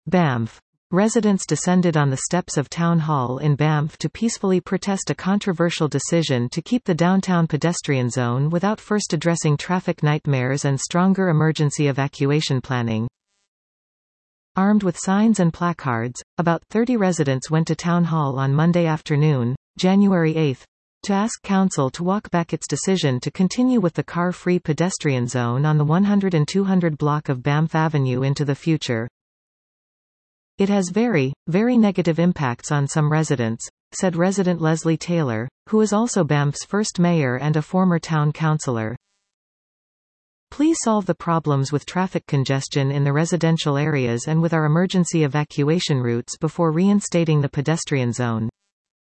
Banff. Residents descended on the steps of Town Hall in Banff to peacefully protest a controversial decision to keep the downtown pedestrian zone without first addressing traffic nightmares and stronger emergency evacuation planning. Armed with signs and placards, about 30 residents went to Town Hall on Monday afternoon, January 8, to ask Council to walk back its decision to continue with the car-free pedestrian zone on the 100 and 200 block of Banff Avenue into the future. It has very, very negative impacts on some residents, said resident Leslie Taylor, who is also Banff's first mayor and a former town councillor. Please solve the problems with traffic congestion in the residential areas and with our emergency evacuation routes before reinstating the pedestrian zone.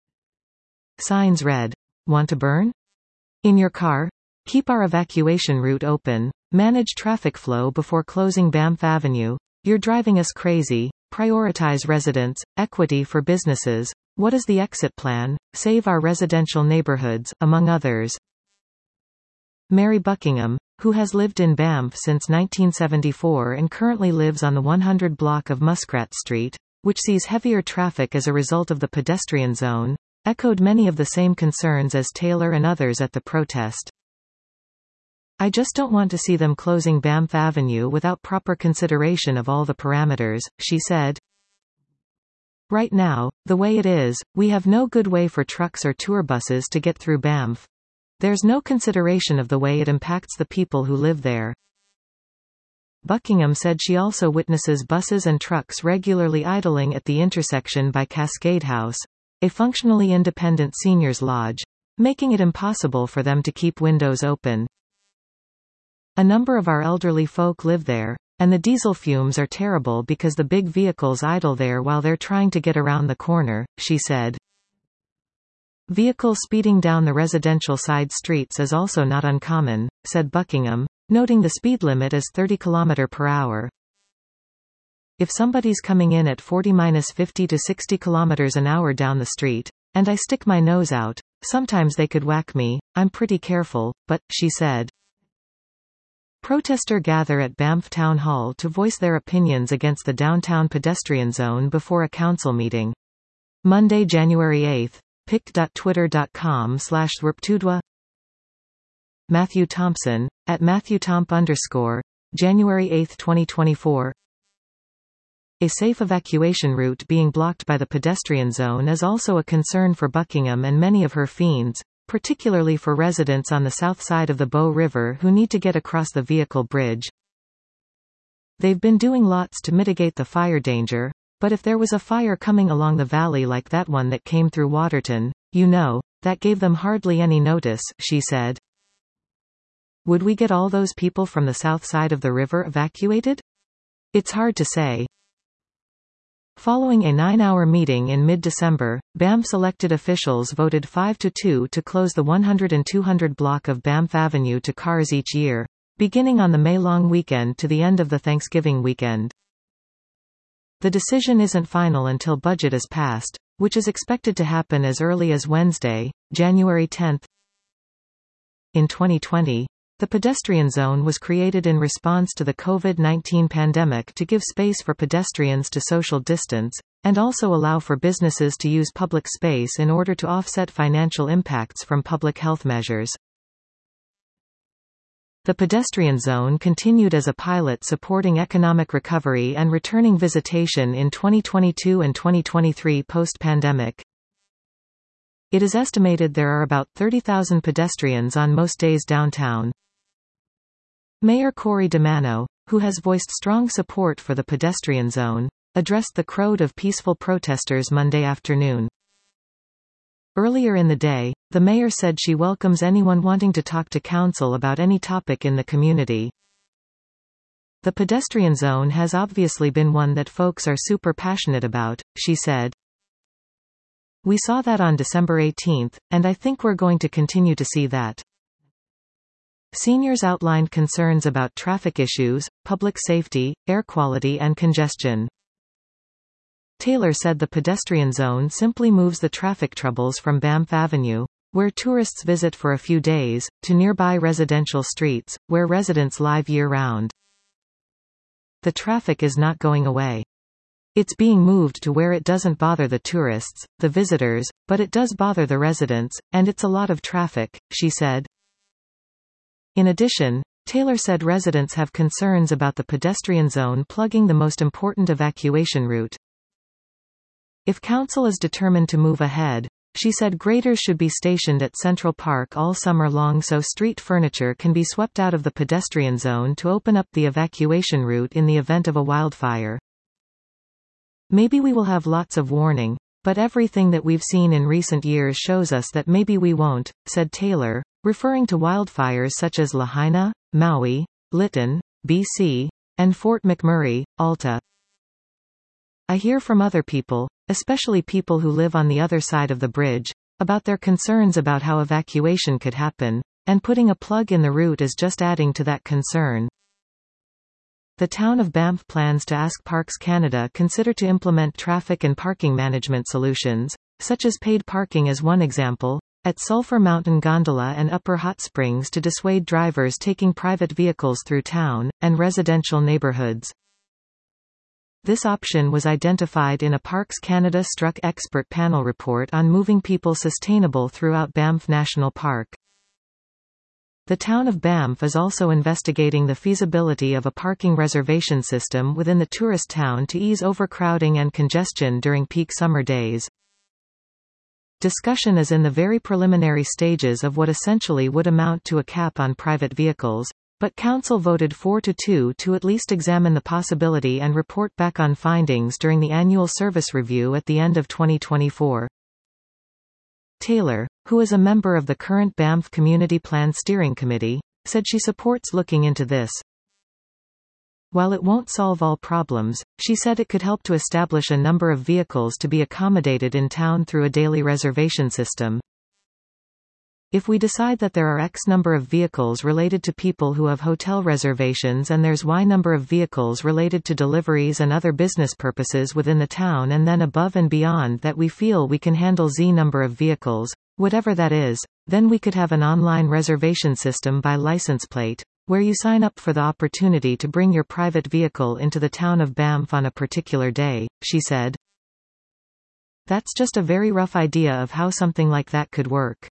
Signs read, "Want to burn? In your car? Keep our evacuation route open. Manage traffic flow before closing Banff Avenue. You're driving us crazy. Prioritize residents, equity for businesses. What is the exit plan? Save our residential neighborhoods," among others. Mary Buckingham, who has lived in Banff since 1974 and currently lives on the 100 block of Muskrat Street, which sees heavier traffic as a result of the pedestrian zone, echoed many of the same concerns as Taylor and others at the protest. "I just don't want to see them closing Banff Avenue without proper consideration of all the parameters," she said. "Right now, the way it is, we have no good way for trucks or tour buses to get through Banff. There's no consideration of the way it impacts the people who live there." Buckingham said she also witnesses buses and trucks regularly idling at the intersection by Cascade House, a functionally independent seniors' lodge, making it impossible for them to keep windows open. "A number of our elderly folk live there, and the diesel fumes are terrible because the big vehicles idle there while they're trying to get around the corner," she said. "Vehicles speeding down the residential side streets is also not uncommon," said Buckingham, noting the speed limit is 30 km per hour. "If somebody's coming in at 40–50 to 60 km an hour down the street, and I stick my nose out, sometimes they could whack me. I'm pretty careful, but," she said. Protesters gather at Banff Town Hall to voice their opinions against the downtown pedestrian zone before a council meeting. Monday, January 8. pic.twitter.com/thwerptudwa. Matthew Thompson, at @MatthewTomp_, January 8, 2024. A safe evacuation route being blocked by the pedestrian zone is also a concern for Buckingham and many of her fiends, particularly for residents on the south side of the Bow River who need to get across the vehicle bridge. "They've been doing lots to mitigate the fire danger, but if there was a fire coming along the valley like that one that came through Waterton, that gave them hardly any notice," she said. "Would we get all those people from the south side of the river evacuated? It's hard to say." Following a 9-hour meeting in mid-December, Banff's elected officials voted 5-2 to close the 100 and 200 block of Banff Avenue to cars each year, beginning on the May-long weekend to the end of the Thanksgiving weekend. The decision isn't final until budget is passed, which is expected to happen as early as Wednesday, January 10. In 2020, the pedestrian zone was created in response to the COVID-19 pandemic to give space for pedestrians to social distance, and also allow for businesses to use public space in order to offset financial impacts from public health measures. The pedestrian zone continued as a pilot supporting economic recovery and returning visitation in 2022 and 2023 post-pandemic. It is estimated there are about 30,000 pedestrians on most days downtown. Mayor Cory DeMano, who has voiced strong support for the pedestrian zone, addressed the crowd of peaceful protesters Monday afternoon. Earlier in the day, the mayor said she welcomes anyone wanting to talk to council about any topic in the community. "The pedestrian zone has obviously been one that folks are super passionate about," she said. "We saw that on December 18, and I think we're going to continue to see that." Seniors outlined concerns about traffic issues, public safety, air quality and congestion. Taylor said the pedestrian zone simply moves the traffic troubles from Banff Avenue, where tourists visit for a few days, to nearby residential streets, where residents live year-round. "The traffic is not going away. It's being moved to where it doesn't bother the tourists, the visitors, but it does bother the residents, and it's a lot of traffic, she said. In addition, Taylor said residents have concerns about the pedestrian zone plugging the most important evacuation route. If council is determined to move ahead, she said graders should be stationed at Central Park all summer long so street furniture can be swept out of the pedestrian zone to open up the evacuation route in the event of a wildfire. Maybe we will have lots of warning, but everything that we've seen in recent years shows us that maybe we won't, said Taylor, referring to wildfires such as Lahaina, Maui, Lytton, BC, and Fort McMurray, Alta. I hear from other people, especially people who live on the other side of the bridge, about their concerns about how evacuation could happen, and putting a plug in the route is just adding to that concern. The town of Banff plans to ask Parks Canada consider to implement traffic and parking management solutions, such as paid parking as one example, at Sulphur Mountain Gondola and Upper Hot Springs to dissuade drivers taking private vehicles through town, and residential neighborhoods. This option was identified in a Parks Canada Struck expert panel report on moving people sustainable throughout Banff National Park. The town of Banff is also investigating the feasibility of a parking reservation system within the tourist town to ease overcrowding and congestion during peak summer days. Discussion is in the very preliminary stages of what essentially would amount to a cap on private vehicles, but council voted 4-2 to at least examine the possibility and report back on findings during the annual service review at the end of 2024. Taylor, who is a member of the current Banff Community Plan Steering Committee, said she supports looking into this. While it won't solve all problems, she said it could help to establish a number of vehicles to be accommodated in town through a daily reservation system. If we decide that there are X number of vehicles related to people who have hotel reservations and there's Y number of vehicles related to deliveries and other business purposes within the town, and then above and beyond that we feel we can handle Z number of vehicles, whatever that is, then we could have an online reservation system by license plate, where you sign up for the opportunity to bring your private vehicle into the town of Banff on a particular day, she said. That's just a very rough idea of how something like that could work.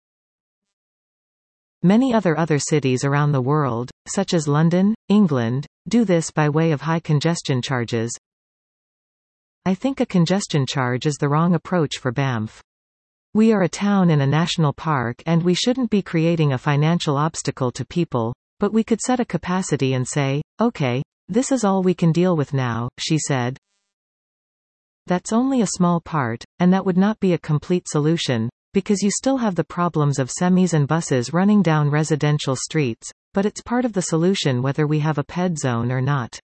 Many other cities around the world, such as London, England, do this by way of high congestion charges. I think a congestion charge is the wrong approach for Banff. We are a town in a national park and we shouldn't be creating a financial obstacle to people, but we could set a capacity and say, okay, this is all we can deal with now, she said. That's only a small part, and that would not be a complete solution, because you still have the problems of semis and buses running down residential streets, but it's part of the solution whether we have a ped zone or not.